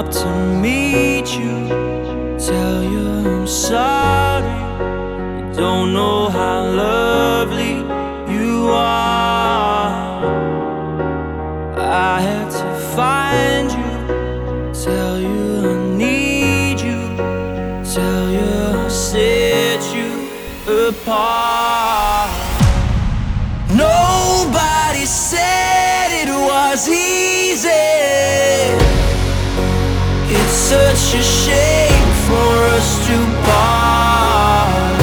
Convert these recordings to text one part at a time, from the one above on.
up to meet you, tell you I'm sorry. You don't know how lovely you are. I had to find you, tell you I need you, tell you I'll set you apart. Nobody said it was easy. It's such a shame for us to part.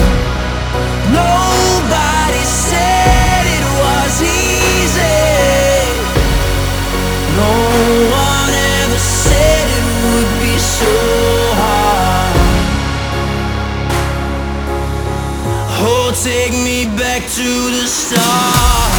Nobody said it was easy. No one ever said it would be so hard. Oh, take me back to the start.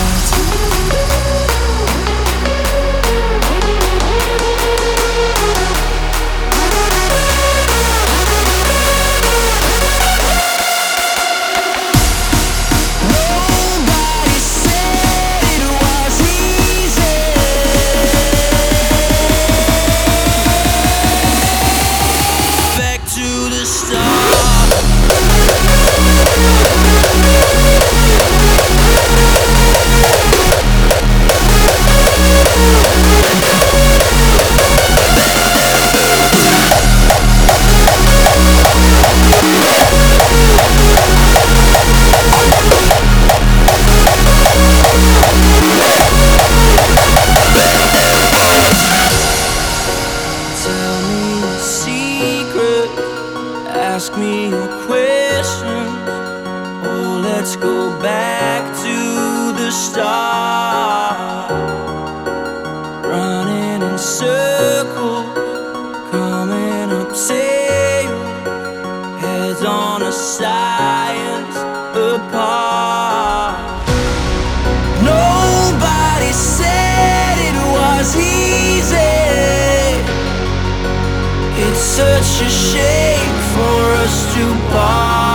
Ask me a question. Oh, let's go back to the start. Running in circles, coming up sail, heads on a science apart. Nobody said it was easy. It's such a shame for us to part.